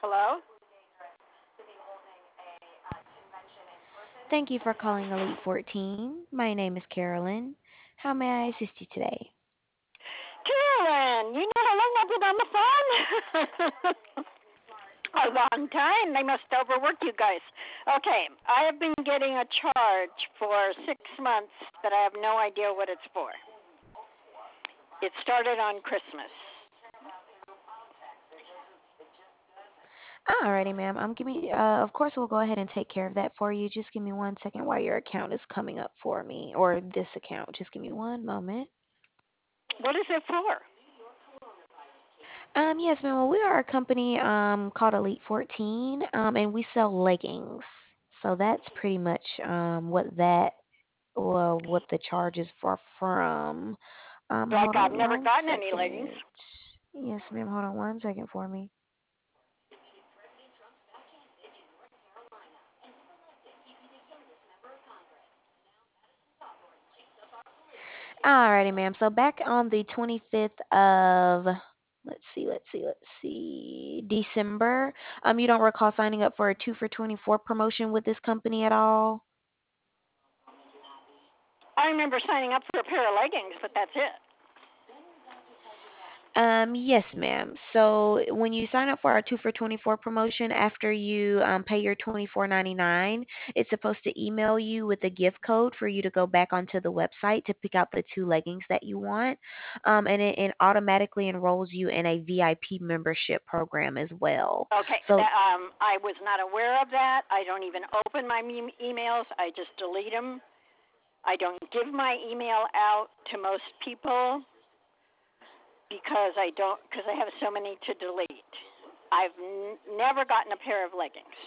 Hello? Thank you for calling Elite 14. My name is Carolyn. How may I assist you today? Carolyn, you know how long I've been on the phone? A long time. They must overwork you guys. Okay, I have been getting a charge for 6 months, but I have no idea what it's for. It started on Christmas. Alrighty, ma'am. Give me. Of course, we'll go ahead and take care of that for you. Just give me 1 second while your account is coming up for me, or this account. Just give me one moment. What is it for? Yes, ma'am. Well, we are a company called Elite 14, and we sell leggings. So that's pretty much what the charges are from. Like Hold I've on never one gotten any leggings. second. Yes, ma'am. Hold on 1 second for me. Alrighty, ma'am. So back on the 25th of, let's see, December. You don't recall signing up for a 2 for 24 promotion with this company at all? I remember signing up for a pair of leggings, but that's it. Yes, ma'am. So when you sign up for our 2 for 24 promotion, after you pay your 24.99, it's supposed to email you with a gift code for you to go back onto the website to pick out the two leggings that you want, and it automatically enrolls you in a VIP membership program as well. Okay, So I was not aware of that. I don't even open my emails. I just delete them. I don't give my email out to most people because I have so many to delete. I've never gotten a pair of leggings.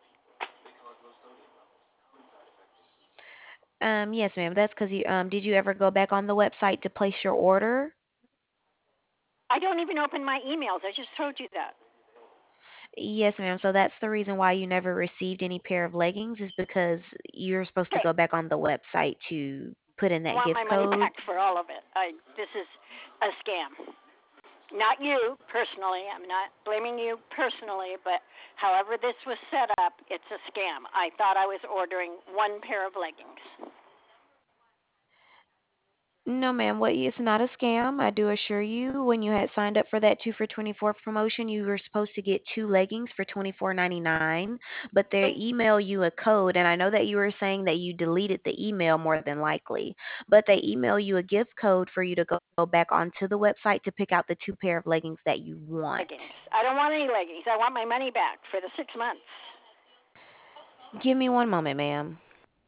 yes, ma'am. That's because you did you ever go back on the website to place your order? I don't even open my emails. I just told you that. Yes, ma'am. So that's the reason why you never received any pair of leggings is because you're supposed to Okay, go back on the website to put in I that want gift my money code. back for all of it. This is a scam. Not you personally. I'm not blaming you personally, but however this was set up, it's a scam. I thought I was ordering one pair of leggings. No, ma'am. It's not a scam. I do assure you. When you had signed up for that 2 for 24 promotion, you were supposed to get two leggings for 24.99. But they email you a code, and I know that you were saying that you deleted the email more than likely. But they email you a gift code for you to go back onto the website to pick out the two pair of leggings that you want. Leggings. I don't want any leggings. I want my money back for the 6 months. Give me one moment, ma'am.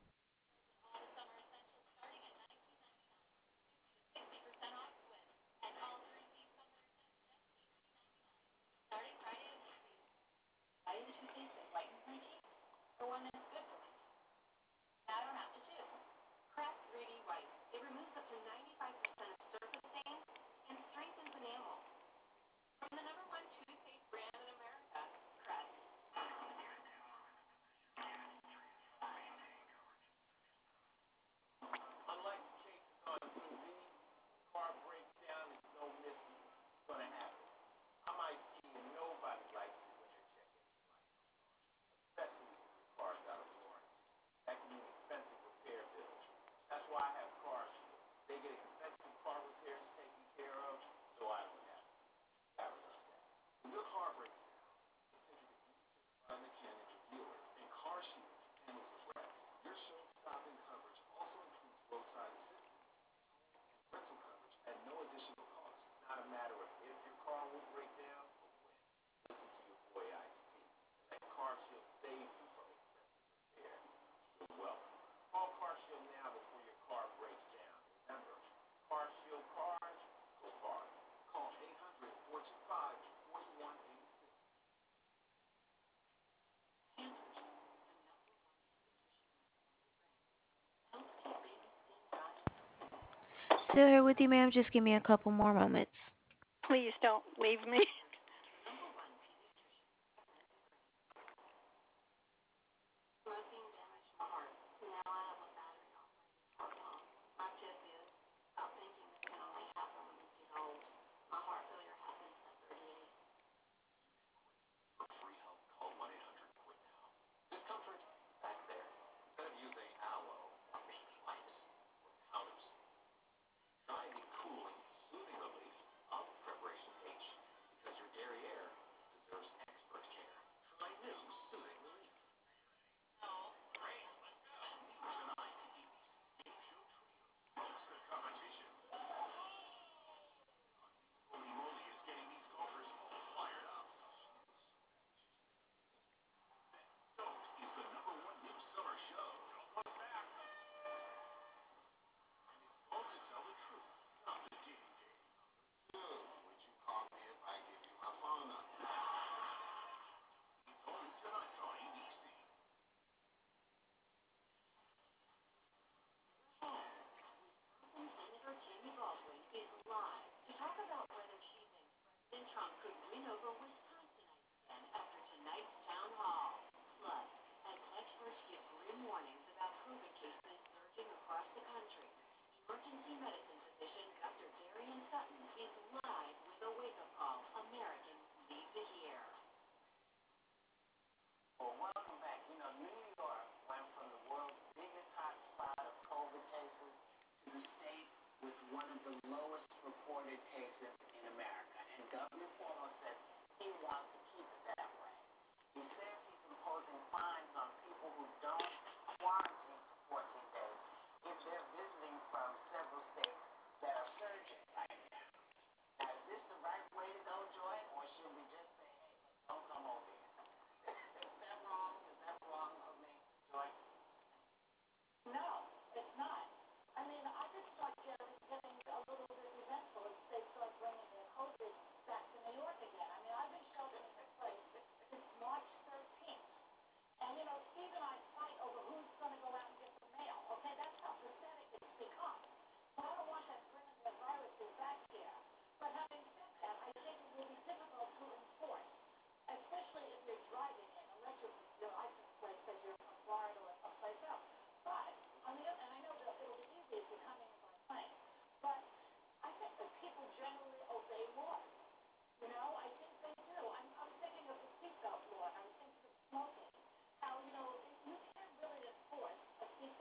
Still here with you, ma'am. Just give me a couple more moments. Please don't leave me.